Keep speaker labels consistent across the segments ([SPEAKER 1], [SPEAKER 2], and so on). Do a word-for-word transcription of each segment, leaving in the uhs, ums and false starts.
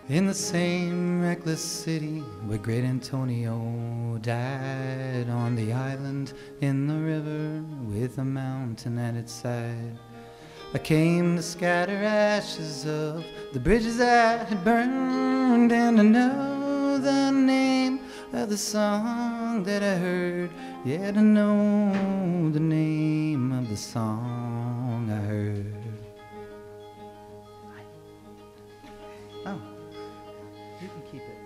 [SPEAKER 1] In the same reckless city where great Antonio died, on the island in the river with a mountain at its side, I came to scatter ashes of the bridges that had burned, and to know the name of the song that I heard. Yeah, to know the name of the song I heard. Oh, you can keep it.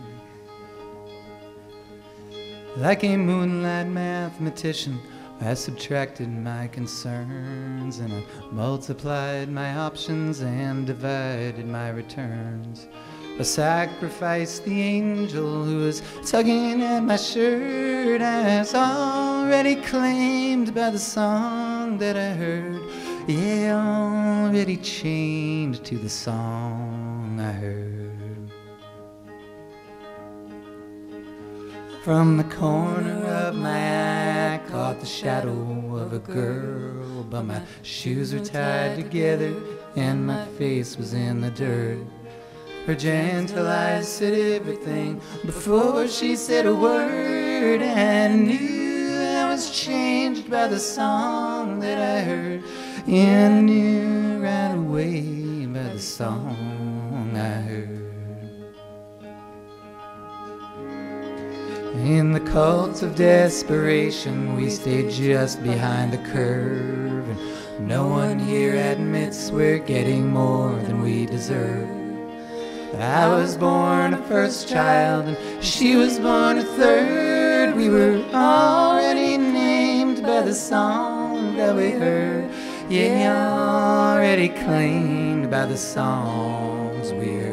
[SPEAKER 1] Like a moonlight mathematician, I subtracted my concerns, and I multiplied my options and divided my returns. I sacrificed the angel who was tugging at my shirt, as already claimed by the song that I heard. Yeah, already chained to the song I heard. From the corner of my eye I caught the shadow of a girl, but my shoes were tied together and my face was in the dirt. Her gentle eyes said everything before she said a word, and I knew I was changed by the song that I heard. Yeah, I knew right away by the song I heard. In the cult of desperation, we stayed just behind the curve, and no one here admits we're getting more than we deserve. I was born a first child, and she was born a third. We were already named by the song that we heard. Yeah, already claimed by the songs we heard.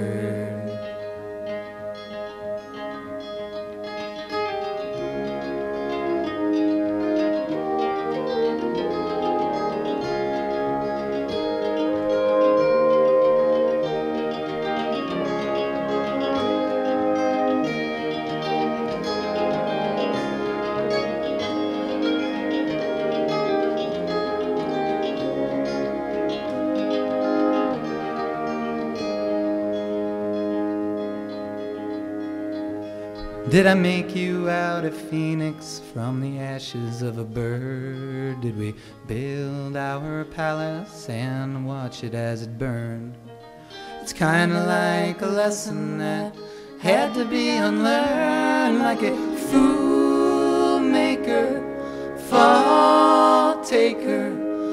[SPEAKER 1] Did I make you out a phoenix from the ashes of a bird? Did we build our palace and watch it as it burned? It's kinda like a lesson that had to be unlearned, like a fool maker, fault taker,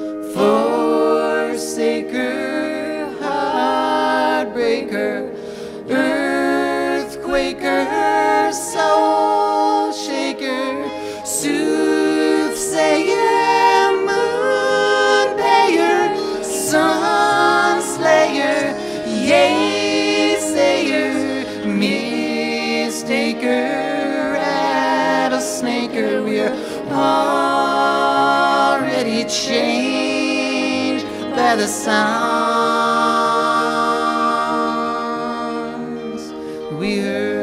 [SPEAKER 1] forsaker, heartbreaker, earthquaker, soul shaker, soothsayer, moon payer, sun slayer, yea sayer, mistaker, rattlesnaker. We're already changed by the songs we heard.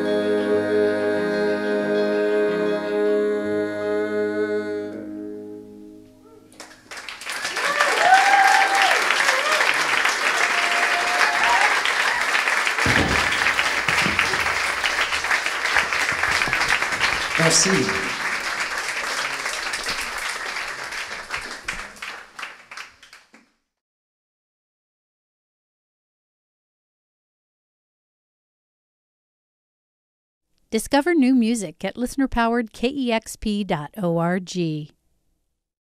[SPEAKER 2] Merci.
[SPEAKER 3] Discover new music at listener powered K E X P dot org.